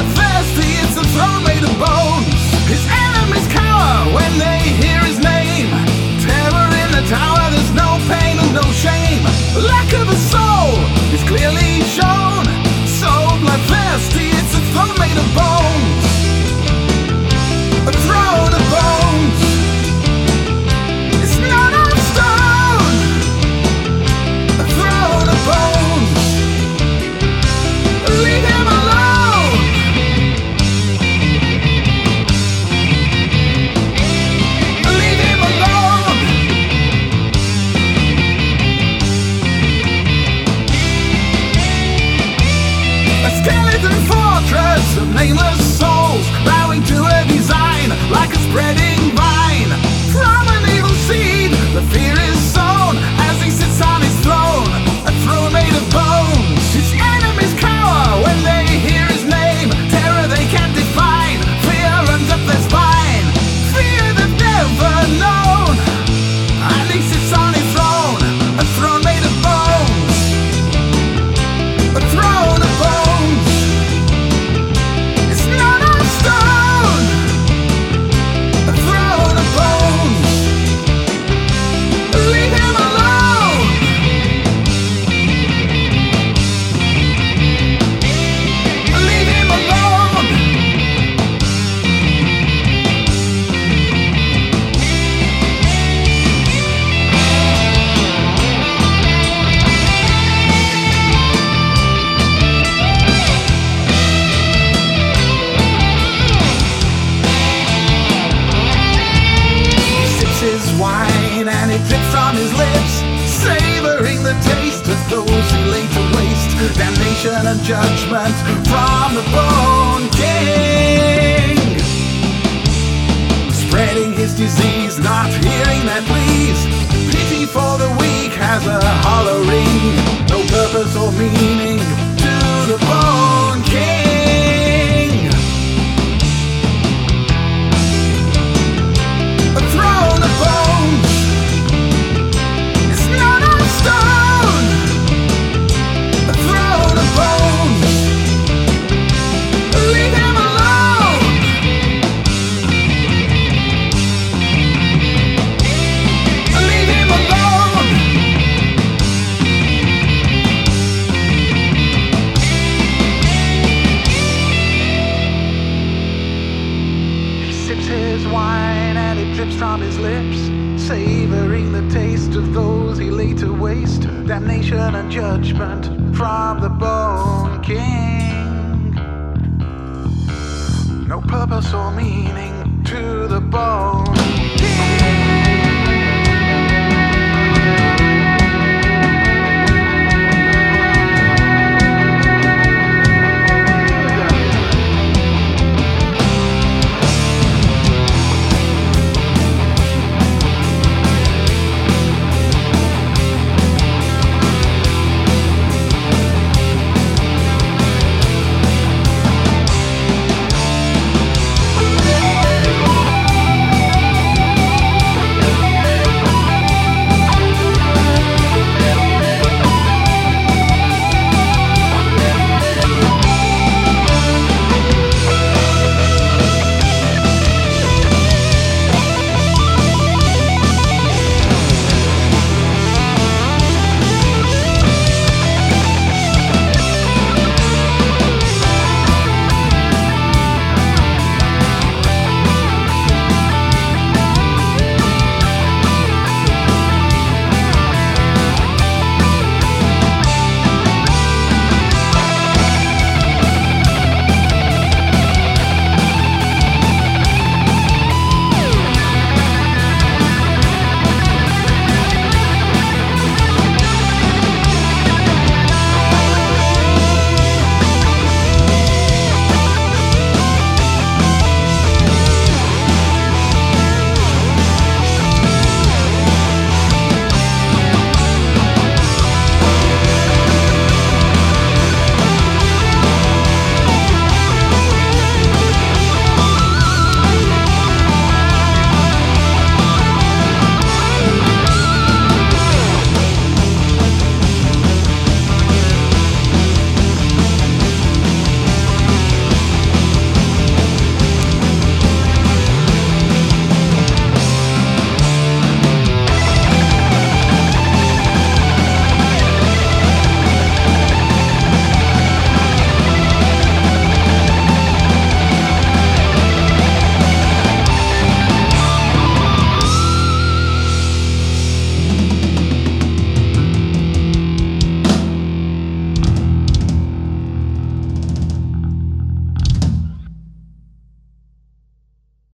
bloodthirsty, it's a throne made of bones. His enemies cower when they hear his name. Terror in the tower, there's no pain and no shame. Lack of a soul is clearly shown. So bloodthirsty, it's a throne made of bones. A throne of bones. It's not of stone. A throne of bones. Leave him alone. Leave him alone. A skeleton fortress of nameless souls, bowing to a design like a spreading vine. From an evil seed, the fear is sown as he sits on his throne, a throne made of bones. His enemies cower when they hear his name. Terror they can't define, fear runs up their spine. Fear they've never known, and he sits on his throne, a throne made of bones. A throne of bones. It's not of stone. A throne of bones. Leave him alone. Leave him alone. He sips his wine and it drips from his lips, savoring the taste of those he laid to waste. Damnation and judgment from the Bone King. Spreading his disease, not hearing their pleas. Pity for the weak has a hollow ring. No purpose or meaning to the Bone King. A throne of bones. It's not of stone. A throne of bones. Leave him alone. Leave him alone. He sips his wine and it drips from his lips, savoring the taste of those he laid to waste. Damnation and judgment from the Bone King. No purpose or meaning to the Bone